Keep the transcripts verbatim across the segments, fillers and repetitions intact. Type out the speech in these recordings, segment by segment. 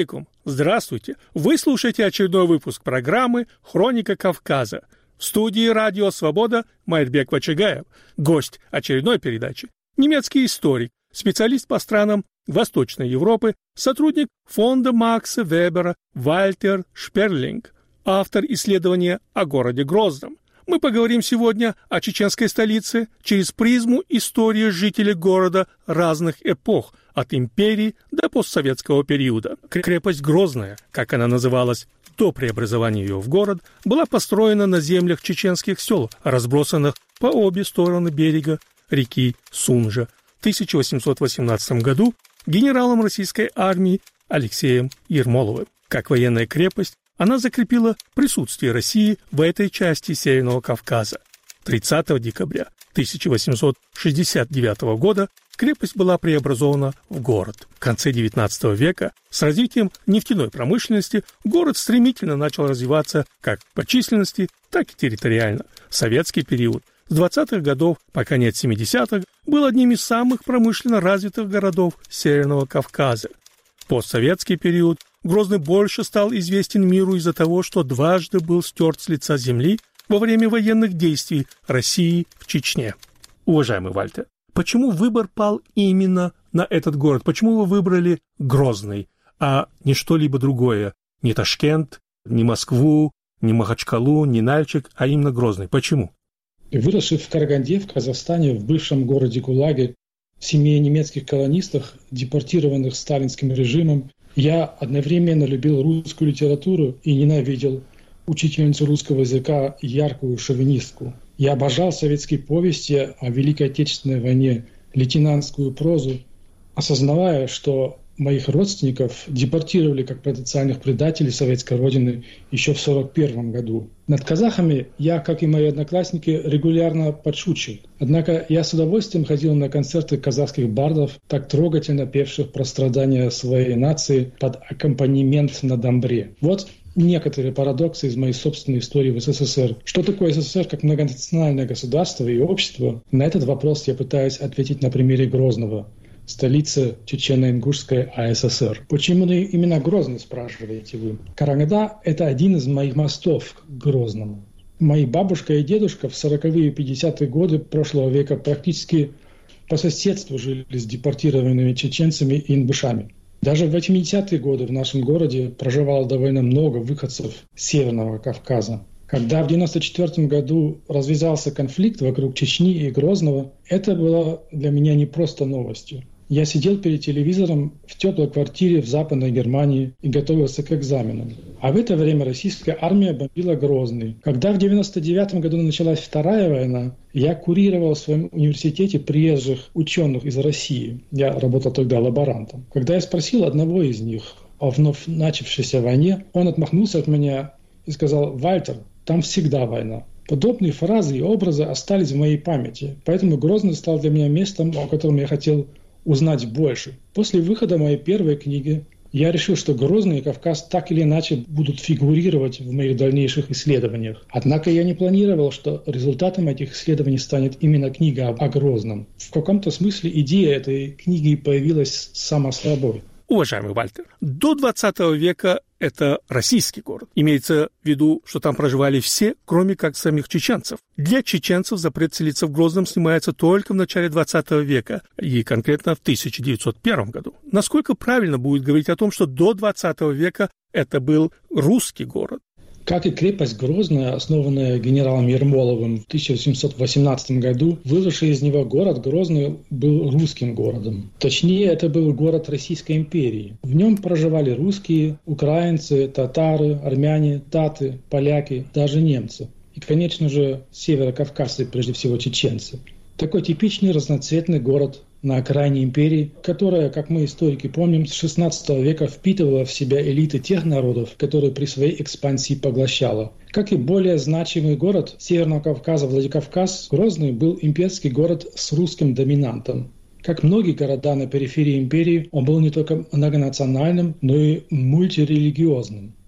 алейкум! Здравствуйте! Вы слушаете очередной выпуск программы «Хроника Кавказа». В студии «Радио Свобода» Майрбек Вачагаев. Гость очередной передачи – немецкий историк, специалист по странам Восточной Европы, сотрудник фонда Макса Вебера Вальтер Шперлинг, автор исследования о городе Грозном. Мы поговорим сегодня о чеченской столице через призму истории жителей города разных эпох, от империи до постсоветского периода. Крепость Грозная, как она называлась до преобразования ее в город, была построена на землях чеченских сел, разбросанных по обе стороны берега реки Сунжа в тысяча восемьсот восемнадцатом году генералом российской армии Алексеем Ермоловым. Как военная крепость, она закрепила присутствие России в этой части Северного Кавказа. тридцатого декабря тысяча восемьсот шестьдесят девятого года крепость была преобразована в город. В конце девятнадцатого века с развитием нефтяной промышленности город стремительно начал развиваться как по численности, так и территориально. Советский период с двадцатых годов по конец семидесятых был одним из самых промышленно развитых городов Северного Кавказа. В постсоветский период Грозный больше стал известен миру из-за того, что дважды был стерт с лица земли во время военных действий России в Чечне. Уважаемый Вальтер, почему выбор пал именно на этот город? Почему вы выбрали Грозный, а не что-либо другое? Не Ташкент, не Москву, не Махачкалу, не Нальчик, а именно Грозный. Почему? Выросший в Караганде, в Казахстане, в бывшем городе ГУЛАГе, в семье немецких колонистов, депортированных сталинским режимом, я одновременно любил русскую литературу и ненавидел учительницу русского языка, яркую шовинистку. Я обожал советские повести о Великой Отечественной войне, лейтенантскую прозу, осознавая, что моих родственников депортировали как потенциальных предателей советской родины еще в сорок первом году. Над казахами я, как и мои одноклассники, регулярно подшучивал. Однако я с удовольствием ходил на концерты казахских бардов, так трогательно певших про страдания своей нации под аккомпанемент на домбре. Вот некоторые парадоксы из моей собственной истории в СССР. Что такое СССР как многонациональное государство и общество? На этот вопрос я пытаюсь ответить на примере Грозного, столица Чечено-Ингушской АССР. Почему именно Грозный, спрашиваете вы? Караганда – это один из моих мостов к Грозному. Мои бабушка и дедушка в сороковые и пятидесятые годы прошлого века практически по соседству жили с депортированными чеченцами и ингушами. Даже в восьмидесятые годы в нашем городе проживало довольно много выходцев с Северного Кавказа. Когда в девяносто четвёртом году развязался конфликт вокруг Чечни и Грозного, это было для меня не просто новостью. Я сидел перед телевизором в теплой квартире в Западной Германии и готовился к экзаменам. А в это время российская армия бомбила Грозный. Когда в девяносто девятом году началась Вторая война, я курировал в своем университете приезжих ученых из России. Я работал тогда лаборантом. Когда я спросил одного из них о вновь начавшейся войне, он отмахнулся от меня и сказал: «Вальтер, там всегда война». Подобные фразы и образы остались в моей памяти, поэтому Грозный стал для меня местом, о котором я хотел узнать больше. После выхода моей первой книги я решил, что Грозный и Кавказ так или иначе будут фигурировать в моих дальнейших исследованиях. Однако я не планировал, что результатом этих исследований станет именно книга о Грозном. В каком-то смысле идея этой книги появилась сама собой. Уважаемый Вальтер, до двадцатого века это российский город. Имеется в виду, что там проживали все, кроме как самих чеченцев. Для чеченцев запрет селиться в Грозном снимается только в начале двадцатого века, и конкретно в тысяча девятьсот первом году. Насколько правильно будет говорить о том, что до двадцатого века это был русский город? Как и крепость Грозная, основанная генералом Ермоловым в тысяча восемьсот восемнадцатом году, выросший из него город Грозный был русским городом. Точнее, это был город Российской империи. В нем проживали русские, украинцы, татары, армяне, таты, поляки, даже немцы. И, конечно же, северокавказцы, прежде всего чеченцы. Такой типичный разноцветный город на окраине империи, которая, как мы историки помним, с шестнадцатого века впитывала в себя элиты тех народов, которые при своей экспансии поглощала. Как и более значимый город Северного Кавказа Владикавказ, Грозный был имперский город с русским доминантом. Как многие города на периферии империи, он был не только многонациональным, но и мультирелигиозным.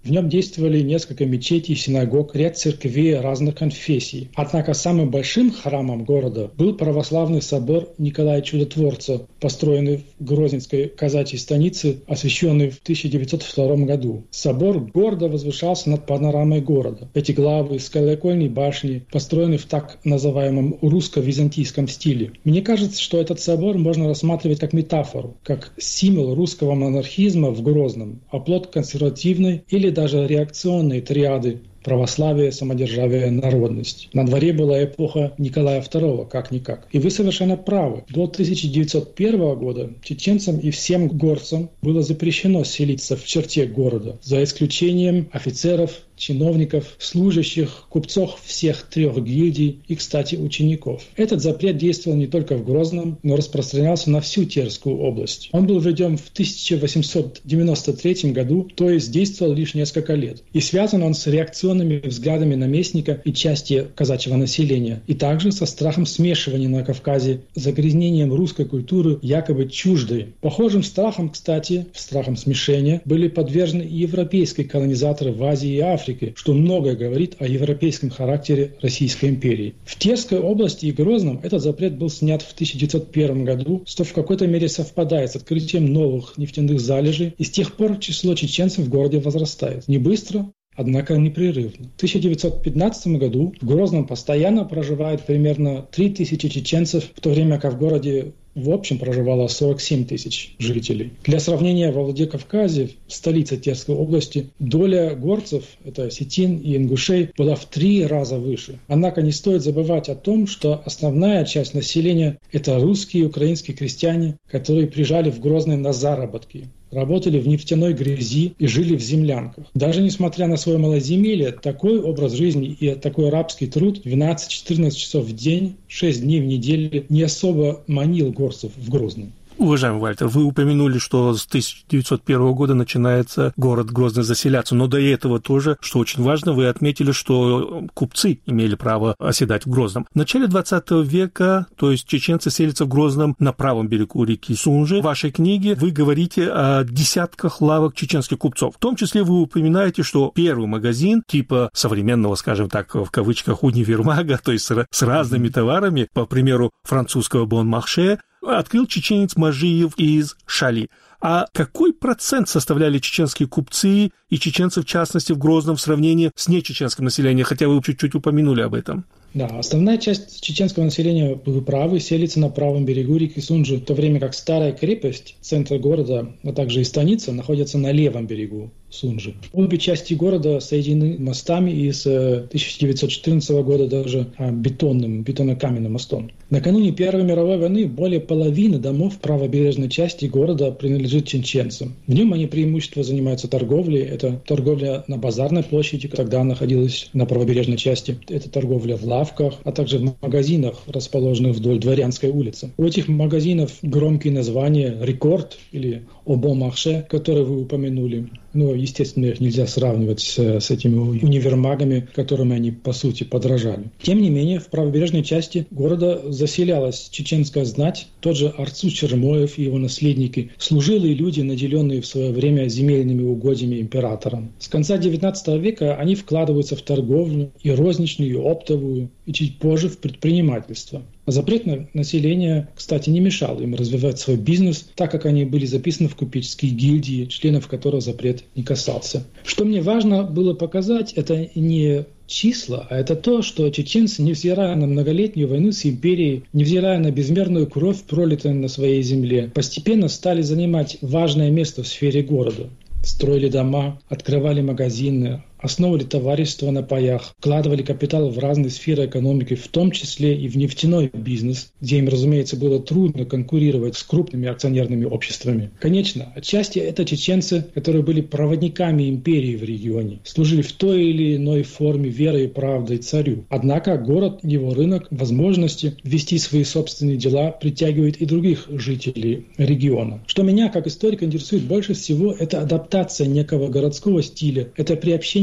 В нем действовали несколько мечетей, синагог, ряд церквей разных конфессий. Однако самым большим храмом города был православный собор Николая Чудотворца, построенный в Грозненской казачьей станице, освященный в тысяча девятьсот втором году. Собор гордо возвышался над панорамой города. Эти главы с колокольной башни построены в так называемом русско-византийском стиле. Мне кажется, что этот собор можно рассматривать как метафору, как символ русского монархизма в Грозном, оплот консервативной или даже реакционные триады православие, самодержавие, народность. На дворе была эпоха Николая второго, как-никак. И вы совершенно правы. До тысяча девятьсот первого года чеченцам и всем горцам было запрещено селиться в черте города, за исключением офицеров, чиновников, служащих, купцов всех трех гильдий и, кстати, учеников. Этот запрет действовал не только в Грозном, но распространялся на всю Терскую область. Он был введен в тысяча восемьсот девяносто третьем году, то есть действовал лишь несколько лет. И связан он с реакционными взглядами наместника и части казачьего населения, и также со страхом смешивания на Кавказе, загрязнением русской культуры якобы чуждой. Похожим страхом, кстати, страхом смешения, были подвержены и европейские колонизаторы в Азии и Африке, что многое говорит о европейском характере Российской империи. В Терской области и Грозном этот запрет был снят в тысяча девятьсот первом году, что в какой-то мере совпадает с открытием новых нефтяных залежей, и с тех пор число чеченцев в городе возрастает. Не быстро, однако непрерывно. В тысяча девятьсот пятнадцатом году в Грозном постоянно проживает примерно три тысячи чеченцев, в то время как в городе в общем проживало сорок семь тысяч жителей. Для сравнения, во Владикавказе, столице Терской области, доля горцев, это осетин и ингушей, была в три раза выше. Однако не стоит забывать о том, что основная часть населения – это русские и украинские крестьяне, которые приезжали в Грозный на заработки, работали в нефтяной грязи и жили в землянках. Даже несмотря на свое малоземелье, такой образ жизни и такой рабский труд двенадцать-четырнадцать часов в день, шесть дней в неделю не особо манил горцев в Грозном. Уважаемый Вальтер, вы упомянули, что с тысяча девятьсот первого года начинается город Грозный заселяться, но до этого тоже, что очень важно, вы отметили, что купцы имели право оседать в Грозном. В начале двадцатого века, то есть чеченцы селятся в Грозном на правом берегу реки Сунжи. В вашей книге вы говорите о десятках лавок чеченских купцов. В том числе вы упоминаете, что первый магазин типа современного, скажем так, в кавычках, универмага, то есть с разными товарами, по примеру французского Бон-Марше, открыл чеченец Мажиев из Шали. А какой процент составляли чеченские купцы и чеченцы, в частности, в Грозном в сравнении с нечеченским населением, хотя вы чуть-чуть упомянули об этом? Да, основная часть чеченского населения, вы правы, селится на правом берегу реки Сунжи, в то время как старая крепость, центр города, а также и станица находятся на левом берегу Сунжи. Обе части города соединены мостами и с тысяча девятьсот четырнадцатого года даже бетонным, бетонно-каменным мостом. Накануне Первой мировой войны более половины домов правобережной части города принадлежит чеченцам. В нем они преимущественно занимаются торговлей. Это торговля на базарной площади, тогда находилась на правобережной части. Это торговля в лавках, а также в магазинах, расположенных вдоль Дворянской улицы. У этих магазинов громкие названия «Рекорд» или «Обо-Марше», которые вы упомянули. Но, естественно, их нельзя сравнивать с, с этими универмагами, которыми они, по сути, подражали. Тем не менее, в правобережной части города заселялась чеченская знать, тот же Арцу Чермоев и его наследники, служилые люди, наделенные в свое время земельными угодьями императором. С конца девятнадцатого века они вкладываются в торговлю, и розничную, и оптовую, и чуть позже в предпринимательство. Запрет на население, кстати, не мешал им развивать свой бизнес, так как они были записаны в купеческие гильдии, членов которых запрет не касался. Что мне важно было показать, это не числа, а это то, что чеченцы, невзирая на многолетнюю войну с империей, невзирая на безмерную кровь, пролитую на своей земле, постепенно стали занимать важное место в сфере города. Строили дома, открывали магазины, основывали товарищества на паях, вкладывали капитал в разные сферы экономики, в том числе и в нефтяной бизнес, где им, разумеется, было трудно конкурировать с крупными акционерными обществами. Конечно, отчасти это чеченцы, которые были проводниками империи в регионе, служили в той или иной форме верой и правдой царю. Однако город, его рынок, возможности вести свои собственные дела притягивают и других жителей региона. Что меня, как историка, интересует больше всего, это адаптация некого городского стиля, это приобщение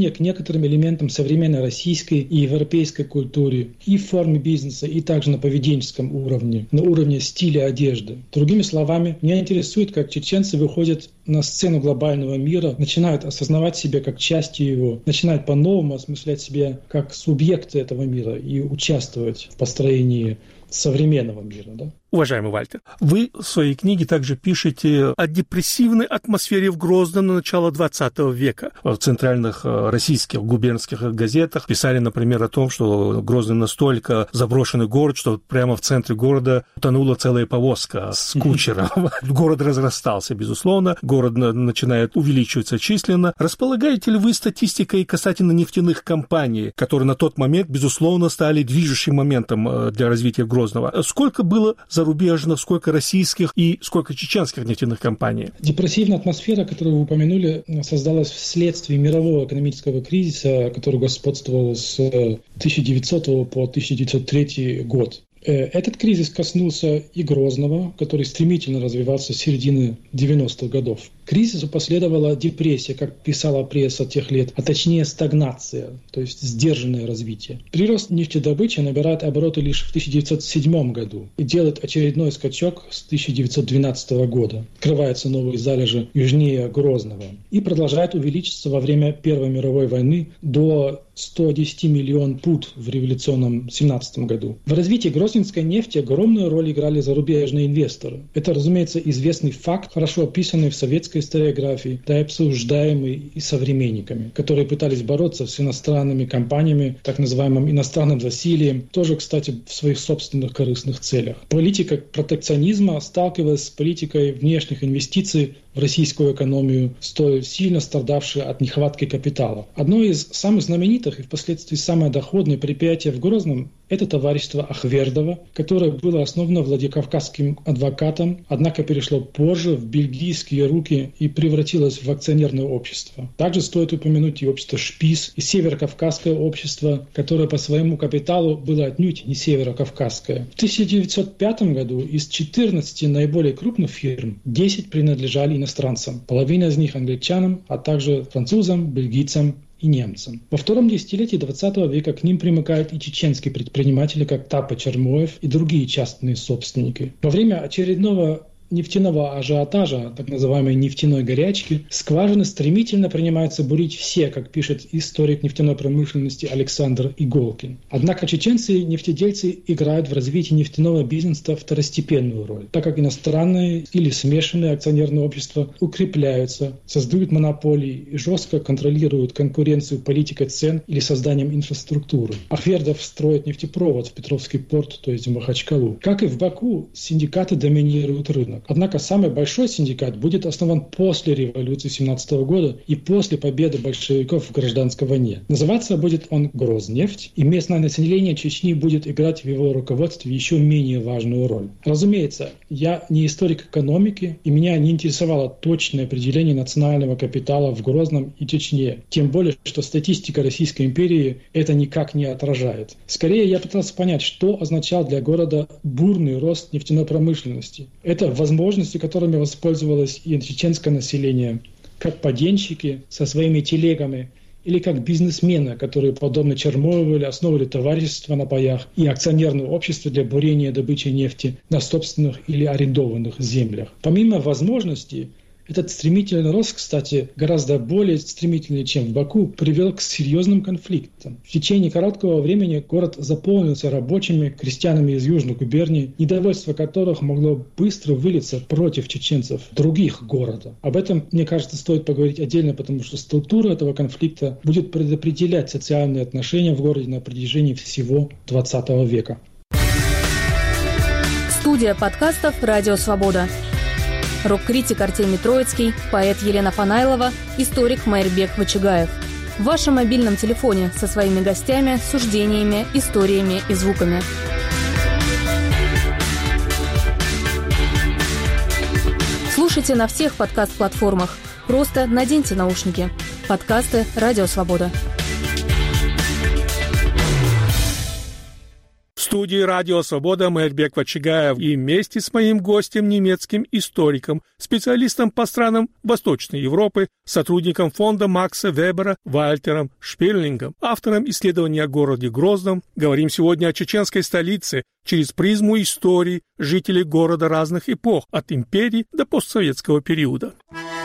отношение к некоторым элементам современной российской и европейской культуры и в форме бизнеса, и также на поведенческом уровне, на уровне стиля одежды. Другими словами, меня интересует, как чеченцы выходят на сцену глобального мира, начинают осознавать себя как часть его, начинают по-новому осмыслять себя как субъекты этого мира и участвовать в построении современного мира. Да? Уважаемый Вальтер, вы в своей книге также пишете о депрессивной атмосфере в Грозном на начало двадцатого века. В центральных российских губернских газетах писали, например, о том, что Грозный настолько заброшенный город, что прямо в центре города утонула целая повозка с кучером. Город разрастался, безусловно, город начинает увеличиваться численно. Располагаете ли вы статистикой касательно нефтяных компаний, которые на тот момент, безусловно, стали движущим моментом для развития Грозного? Сколько было за зарубежных, сколько российских и сколько чеченских нефтяных компаний? Депрессивная атмосфера, которую вы упомянули, создалась вследствие мирового экономического кризиса, который господствовал с тысяча девятисотого по тысяча девятьсот третий год. Этот кризис коснулся и Грозного, который стремительно развивался с середины девяностых годов. К кризису последовала депрессия, как писала пресса тех лет, а точнее стагнация, то есть сдержанное развитие. Прирост нефтедобычи набирает обороты лишь в тысяча девятьсот седьмом году и делает очередной скачок с тысяча девятьсот двенадцатого года. Открываются новые залежи южнее Грозного и продолжает увеличиться во время Первой мировой войны до сто десять миллионов пуд в революционном семнадцатом году. В развитии грозненской нефти огромную роль играли зарубежные инвесторы. Это, разумеется, известный факт, хорошо описанный в советской историографии, да и обсуждаемый и современниками, которые пытались бороться с иностранными компаниями, так называемым иностранным засилием, тоже, кстати, в своих собственных корыстных целях. Политика протекционизма сталкивалась с политикой внешних инвестиций в российскую экономию, столь сильно страдавшей от нехватки капитала. Одно из самых знаменитых и впоследствии самое доходное предприятие в Грозном – это товарищество Ахвердова, которое было основано владикавказским адвокатом, однако перешло позже в бельгийские руки и превратилось в акционерное общество. Также стоит упомянуть и общество «Шпис», и Северокавказское общество, которое по своему капиталу было отнюдь не северокавказское. В тысяча девятьсот пятом году из четырнадцати наиболее крупных фирм десять принадлежали иностранцам, половина из них англичанам, а также французам, бельгийцам и немцам. Во втором десятилетии двадцатого века к ним примыкают и чеченские предприниматели, как Тапа Чермоев и другие частные собственники. Во время очередного нефтяного ажиотажа, так называемой нефтяной горячки, скважины стремительно принимаются бурить все, как пишет историк нефтяной промышленности Александр Иголкин. Однако чеченцы-нефтедельцы играют в развитии нефтяного бизнеса второстепенную роль, так как иностранные или смешанные акционерные общества укрепляются, создают монополии и жестко контролируют конкуренцию политикой цен или созданием инфраструктуры. Ахвердов строит нефтепровод в Петровский порт, то есть в Махачкалу. Как и в Баку, синдикаты доминируют рынок. Однако самый большой синдикат будет основан после революции семнадцатого года и после победы большевиков в гражданской войне. Называться будет он «Грознефть», и местное население Чечни будет играть в его руководстве еще менее важную роль. Разумеется, я не историк экономики, и меня не интересовало точное определение национального капитала в Грозном и Чечне, тем более, что статистика Российской империи это никак не отражает. Скорее, я пытался понять, что означал для города бурный рост нефтяной промышленности. Это возможности, которыми воспользовалось и чеченское население, как паденщики со своими телегами, или как бизнесмены, которые, подобно Чермоеву, основывали товарищества на паях и акционерное общество для бурения и добычи нефти на собственных или арендованных землях. Помимо возможностей, этот стремительный рост, кстати, гораздо более стремительный, чем в Баку, привел к серьезным конфликтам. В течение короткого времени город заполнился рабочими, крестьянами из южных губерний, недовольство которых могло быстро вылиться против чеченцев других города. Об этом, мне кажется, стоит поговорить отдельно, потому что структура этого конфликта будет предопределять социальные отношения в городе на протяжении всего двадцатого века. Студия подкастов «Радио Свобода». Рок-критик Артемий Троицкий, поэт Елена Фанайлова, историк Майрбек Вачигаев. В вашем мобильном телефоне со своими гостями, суждениями, историями и звуками. Слушайте на всех подкаст-платформах. Просто наденьте наушники. Подкасты «Радио Свобода». В В студии «Радио Свобода» Майрбек Вачигаев и вместе с моим гостем, немецким историком, специалистом по странам Восточной Европы, сотрудником фонда Макса Вебера Вальтером Шперлингом, автором исследования о городе Грозном, говорим сегодня о чеченской столице через призму истории жителей города разных эпох, от империи до постсоветского периода.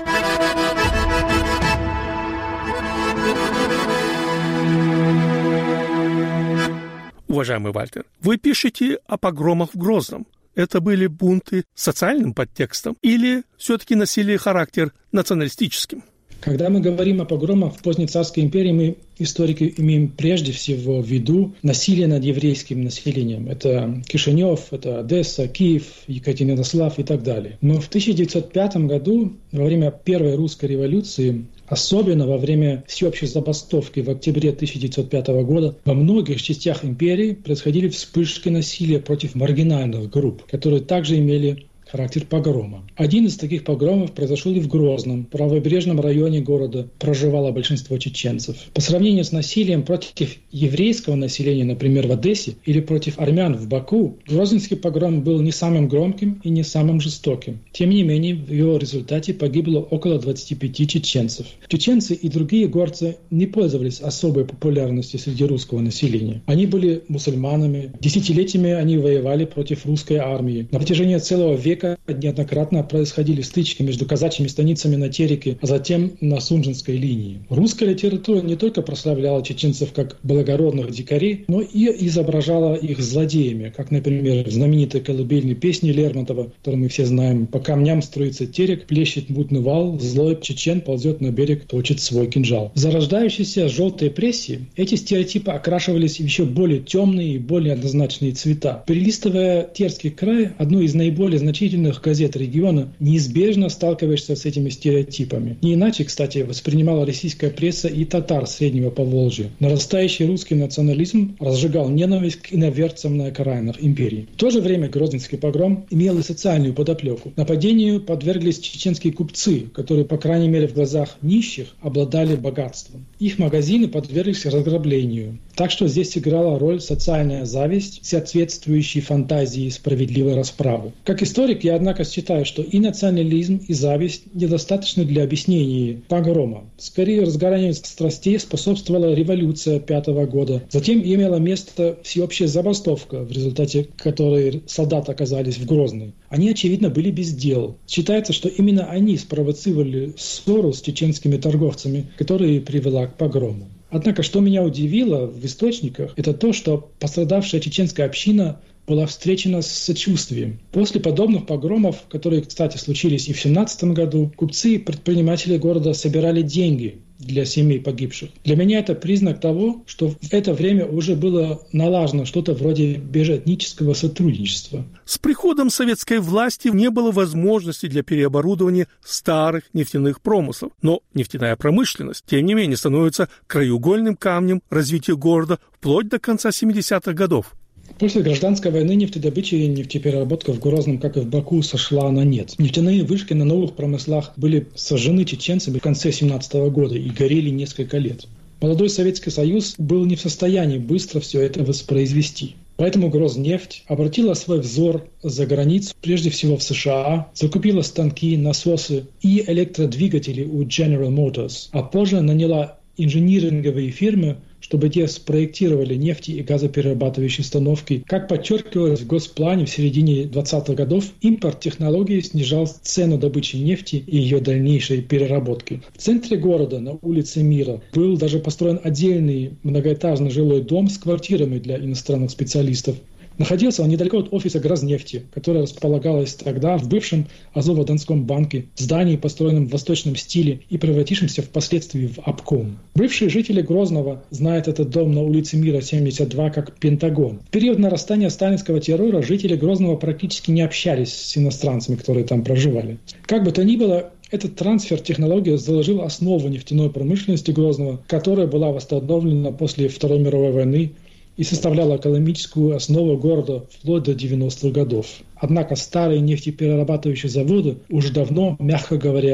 Уважаемый Вальтер, вы пишете о погромах в Грозном. Это были бунты с социальным подтекстом или все-таки носили характер националистическим? Когда мы говорим о погромах в поздней царской империи, мы, историки, имеем прежде всего в виду насилие над еврейским населением. Это Кишинев, это Одесса, Киев, Екатеринослав и так далее. Но в тысяча девятьсот пятом году, во время Первой русской революции, особенно во время всеобщей забастовки в октябре тысяча девятьсот пятого года, во многих частях империи происходили вспышки насилия против маргинальных групп, которые также имели характер погрома. Один из таких погромов произошел и в Грозном, правобережном районе города проживало большинство чеченцев. По сравнению с насилием против еврейского населения, например, в Одессе, или против армян в Баку, Грозненский погром был не самым громким и не самым жестоким. Тем не менее, в его результате погибло около двадцати пяти чеченцев. Чеченцы и другие горцы не пользовались особой популярностью среди русского населения. Они были мусульманами. Десятилетиями они воевали против русской армии. На протяжении целого века неоднократно происходили стычки между казачьими станицами на Тереке, а затем на Сунжинской линии. Русская литература не только прославляла чеченцев как благородных дикарей, но и изображала их злодеями, как, например, в знаменитой колыбельной песне Лермонтова, которую мы все знаем: «По камням струится Терек, плещет мутный вал, злой чечен ползет на берег, точит свой кинжал». В зарождающейся желтой прессе эти стереотипы окрашивались в еще более темные и более однозначные цвета. Перелистывая Терский край, одну из наиболее значительных газет региона, неизбежно сталкиваешься с этими стереотипами. Не иначе, кстати, воспринимала российская пресса и татар Среднего Поволжья. Нарастающий русский национализм разжигал ненависть к иноверцам на окраинах империи. В то же время Грозненский погром имел и социальную подоплеку. Нападению подверглись чеченские купцы, которые, по крайней мере в глазах нищих, обладали богатством. Их магазины подверглись разграблению. Так что здесь играла роль социальная зависть, соответствующей фантазии справедливой расправы. Как историк, я, однако, считаю, что и национализм, и зависть недостаточны для объяснения погрома. Скорее, разгоранию страстей способствовала революция пятого года. Затем имела место всеобщая забастовка, в результате которой солдаты оказались в Грозной. Они, очевидно, были без дел. Считается, что именно они спровоцировали ссору с чеченскими торговцами, которая и привела к погрому. Однако, что меня удивило в источниках, это то, что пострадавшая чеченская община была встречена с сочувствием. После подобных погромов, которые, кстати, случились и в семнадцатом году, купцы и предприниматели города собирали деньги для семей погибших. Для меня это признак того, что в это время уже было налажено что-то вроде межэтнического сотрудничества. С приходом советской власти не было возможности для переоборудования старых нефтяных промыслов. Но нефтяная промышленность, тем не менее, становится краеугольным камнем развития города вплоть до конца семидесятых годов. После гражданской войны нефтедобыча и нефтепереработка в Грозном, как и в Баку, сошла на нет. Нефтяные вышки на новых промыслах были сожжены чеченцами в конце семнадцатого года и горели несколько лет. Молодой Советский Союз был не в состоянии быстро все это воспроизвести. Поэтому Грознефть обратила свой взор за границу, прежде всего в США, закупила станки, насосы и электродвигатели у General Motors, а позже наняла инжиниринговые фирмы, чтобы те спроектировали нефти- и газоперерабатывающие установки. Как подчеркивалось в госплане в середине двадцатых годов, импорт технологий снижал цену добычи нефти и ее дальнейшей переработки. В центре города, на улице Мира, был даже построен отдельный многоэтажный жилой дом с квартирами для иностранных специалистов. Находился он недалеко от офиса Грознефти, которое располагалось тогда в бывшем Азово-Донском банке, здании, построенном в восточном стиле и превратившемся впоследствии в обком. Бывшие жители Грозного знают этот дом на улице Мира семьдесят два как Пентагон. В период нарастания сталинского террора жители Грозного практически не общались с иностранцами, которые там проживали. Как бы то ни было, этот трансфер технологий заложил основу нефтяной промышленности Грозного, которая была восстановлена после Второй мировой войны и составляла экономическую основу города вплоть до девяностых годов. Однако старые нефтеперерабатывающие заводы уже давно, мягко говоря,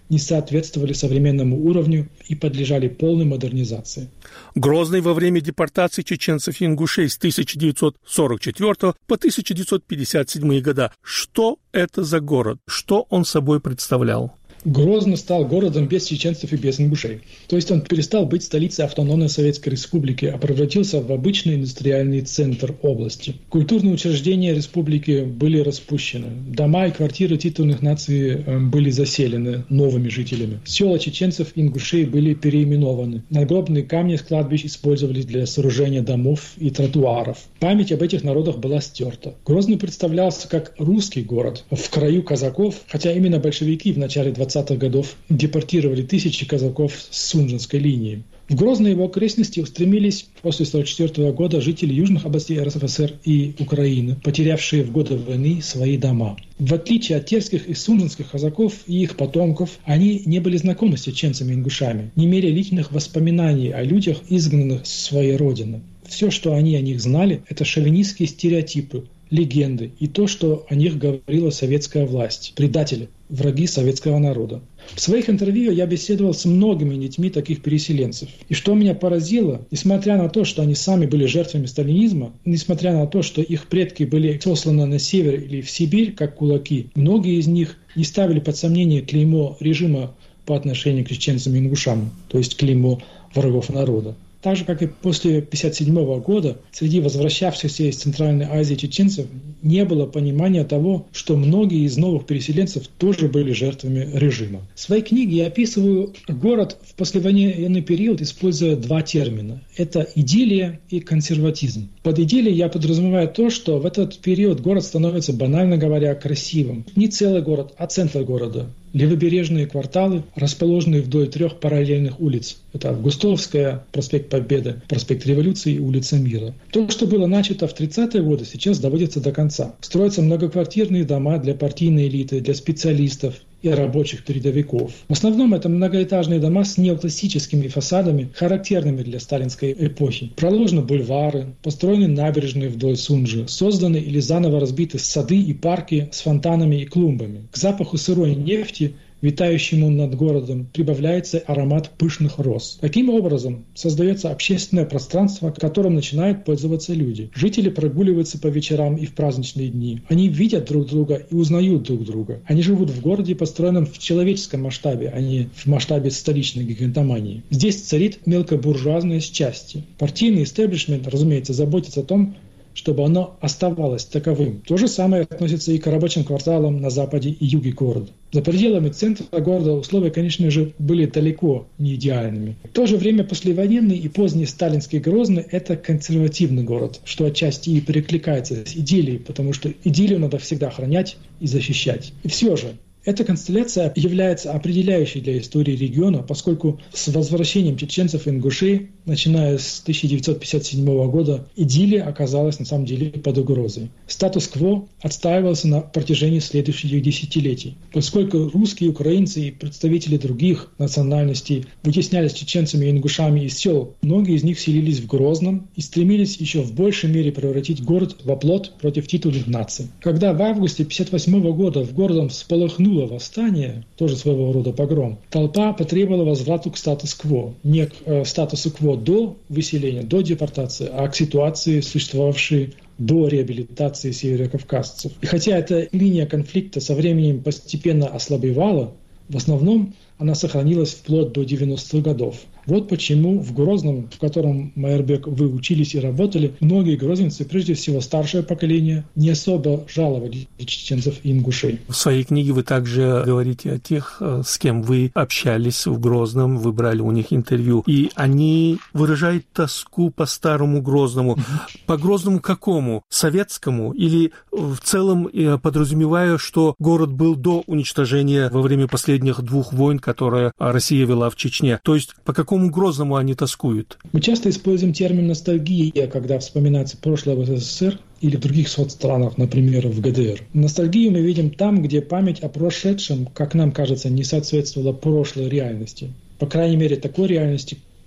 не соответствовали современному уровню и подлежали полной модернизации. Грозный во время депортации чеченцев и ингушей с тысяча девятьсот сорок четвёртого по тысяча девятьсот пятьдесят седьмой года. Что это за город? Что он собой представлял? Грозно стал городом без чеченцев и без ингушей. То есть он перестал быть столицей автономной Советской Республики, а превратился в обычный индустриальный центр области. Культурные учреждения республики были распущены. Дома и квартиры титульных наций были заселены новыми жителями. Села чеченцев и ингушей были переименованы. Надгробные камни с кладбищ использовались для сооружения домов и тротуаров. Память об этих народах была стерта. Грозный представлялся как русский город в краю казаков, хотя именно большевики в начале двадцатых годов депортировали тысячи казаков с Сунжинской линии. В Грозный и его окрестности устремились после сорок четвёртого года жители южных областей эр эс эф эс эр и Украины, потерявшие в годы войны свои дома. В отличие от терских и сунжинских казаков и их потомков, они не были знакомы с чеченцами и ингушами, не имели личных воспоминаний о людях, изгнанных с своей родины. Все, что они о них знали, это шовинистские стереотипы, легенды и то, что о них говорила советская власть, предатели, враги советского народа. В своих интервью я беседовал с многими детьми таких переселенцев. И что меня поразило, несмотря на то, что они сами были жертвами сталинизма, несмотря на то, что их предки были сосланы на север или в Сибирь, как кулаки, многие из них не ставили под сомнение клеймо режима по отношению к чеченцам и ингушам, то есть клеймо врагов народа. Так же, как и после тысяча девятьсот пятьдесят седьмого года, среди возвращавшихся из Центральной Азии чеченцев не было понимания того, что многие из новых переселенцев тоже были жертвами режима. В своей книге я описываю город в послевоенный период, используя два термина. Это идиллия и консерватизм. Под идиллией я подразумеваю то, что в этот период город становится, банально говоря, красивым. Не целый город, а центр города. Левобережные кварталы, расположенные вдоль трех параллельных улиц. Это Августовская, проспект Победы, проспект Революции и улица Мира. То, что было начато в тридцатые годы, сейчас доводится до конца. Строятся многоквартирные дома для партийной элиты, для специалистов и рабочих передовиков. В основном это многоэтажные дома с неоклассическими фасадами, характерными для сталинской эпохи. Проложены бульвары, построены набережные вдоль Сунжи, созданы или заново разбиты сады и парки с фонтанами и клумбами. К запаху сырой нефти, витающему над городом, прибавляется аромат пышных роз. Таким образом, создается общественное пространство, которым начинают пользоваться люди. Жители прогуливаются по вечерам и в праздничные дни. Они видят друг друга и узнают друг друга. Они живут в городе, построенном в человеческом масштабе, а не в масштабе столичной гигантомании. Здесь царит мелкобуржуазное счастье. Партийный истеблишмент, разумеется, заботится о том, чтобы оно оставалось таковым. То же самое относится и к рабочим кварталам на западе и юге города. За пределами центра города условия, конечно же, были далеко не идеальными. В то же время послевоенный и поздний сталинский Грозный – это консервативный город, что отчасти и перекликается с идиллией, потому что идиллию надо всегда охранять и защищать. И все же, эта констелляция является определяющей для истории региона, поскольку с возвращением чеченцев и ингушей, начиная с тысяча девятьсот пятьдесят седьмого года, идиллия оказалась на самом деле под угрозой. Статус-кво отстаивался на протяжении следующих десятилетий. Поскольку русские, украинцы и представители других национальностей вытеснялись чеченцами и ингушами из сел, многие из них селились в Грозном и стремились еще в большей мере превратить город в оплот против титульных наций. Когда в августе тысяча девятьсот пятьдесят восьмого года в городом всполыхнуло восстание, тоже своего рода погром, толпа потребовала возврату к статус-кво. Не к э, статусу-кво до выселения, до депортации, а к ситуации, существовавшей до реабилитации северокавказцев. И хотя эта линия конфликта со временем постепенно ослабевала, в основном она сохранилась вплоть до девяностых годов. Вот почему в Грозном, в котором, Майербек, вы учились и работали, многие грозненцы, прежде всего старшее поколение, не особо жаловали чеченцев и ингушей. В своей книге вы также говорите о тех, с кем вы общались в Грозном, вы брали у них интервью, и они выражают тоску по старому Грозному. Mm-hmm. По Грозному какому? Советскому? Или в целом подразумевая, что город был до уничтожения во время последних двух войн, которые Россия вела в Чечне? То есть по какому Грозному они тоскуют? Мы часто используем термин «ностальгия», когда вспоминается прошлое в СССР или в других соцстранах, например, в ГДР. Ностальгию мы видим там, где память о прошедшем, как нам кажется, не соответствовала прошлой реальности. По крайней мере, такой реальности,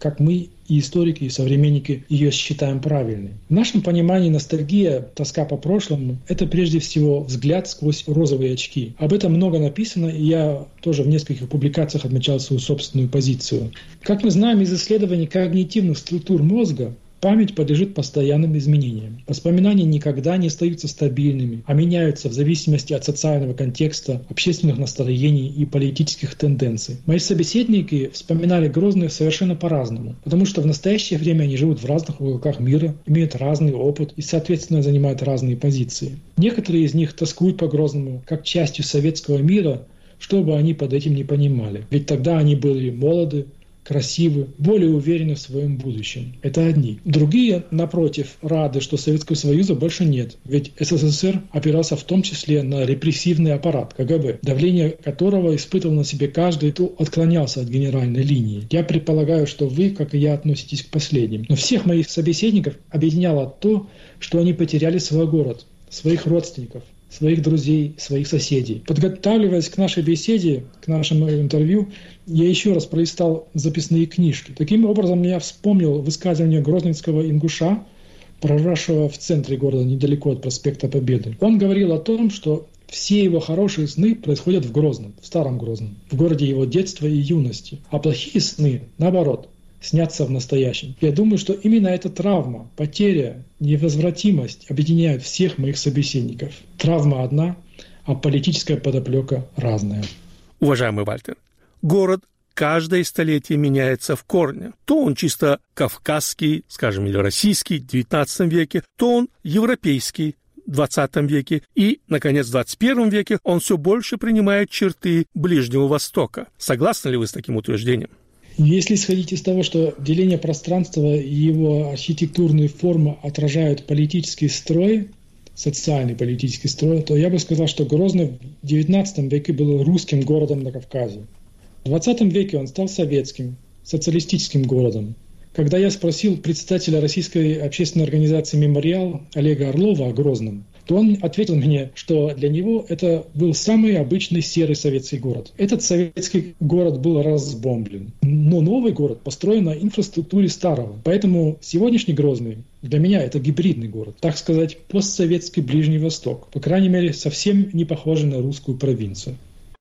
как мы и историки, и современники ее считаем правильной. В нашем понимании ностальгия, тоска по прошлому – это прежде всего взгляд сквозь розовые очки. Об этом много написано, и я тоже в нескольких публикациях отмечал свою собственную позицию. Как мы знаем из исследований когнитивных структур мозга, память подлежит постоянным изменениям. Воспоминания никогда не остаются стабильными, а меняются в зависимости от социального контекста, общественных настроений и политических тенденций. Мои собеседники вспоминали Грозный совершенно по-разному, потому что в настоящее время они живут в разных уголках мира, имеют разный опыт и, соответственно, занимают разные позиции. Некоторые из них тоскуют по Грозному как частью советского мира, что бы они под этим не понимали. Ведь тогда они были молоды, красивы, более уверены в своем будущем. Это одни. Другие, напротив, рады, что Советского Союза больше нет. Ведь СССР опирался в том числе на репрессивный аппарат ка гэ бэ, давление которого испытывал на себе каждый, кто отклонялся от генеральной линии. Я предполагаю, что вы, как и я, относитесь к последним. Но всех моих собеседников объединяло то, что они потеряли свой город, своих родственников, своих друзей, своих соседей. Подготавливаясь к нашей беседе, к нашему интервью, я еще раз пролистал записные книжки. Таким образом, я вспомнил высказывание грозненского ингуша, проживавшего в центре города, недалеко от проспекта Победы. Он говорил о том, что все его хорошие сны происходят в Грозном, в Старом Грозном, в городе его детства и юности. А плохие сны, наоборот, снятся в настоящем. Я думаю, что именно эта травма, потеря, невозвратимость объединяют всех моих собеседников. Травма одна, а политическая подоплека разная. Уважаемый Вальтер, город каждое столетие меняется в корне. То он чисто кавказский, скажем, или российский в девятнадцатом веке, то он европейский в двадцатом веке, и, наконец, в двадцать первом веке он все больше принимает черты Ближнего Востока. Согласны ли вы с таким утверждением? Если исходить из того, что деление пространства и его архитектурные формы отражают политический строй, социальный политический строй, то я бы сказал, что Грозный в девятнадцатом веке был русским городом на Кавказе. В двадцатом веке он стал советским, социалистическим городом. Когда я спросил председателя российской общественной организации «Мемориал» Олега Орлова о Грозном, то он ответил мне, что для него это был самый обычный серый советский город. Этот советский город был разбомблен. Но новый город построен на инфраструктуре старого. Поэтому сегодняшний Грозный для меня это гибридный город. Так сказать, постсоветский Ближний Восток. По крайней мере, совсем не похожий на русскую провинцию.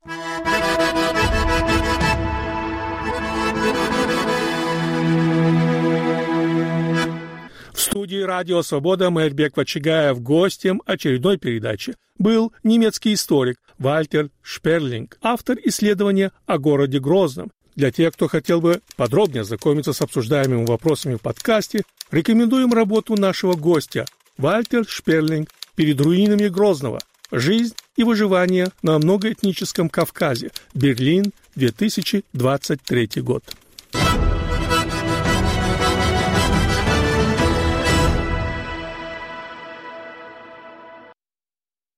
В студии «Радио Свобода» Майрбек Вачигаев гостем очередной передачи был немецкий историк Вальтер Шперлинг, автор исследования о городе Грозном. Для тех, кто хотел бы подробнее знакомиться с обсуждаемыми вопросами в подкасте, рекомендуем работу нашего гостя Вальтер Шперлинг «Перед руинами Грозного. Жизнь и выживание на многоэтническом Кавказе. Берлин, две тысячи двадцать третий год».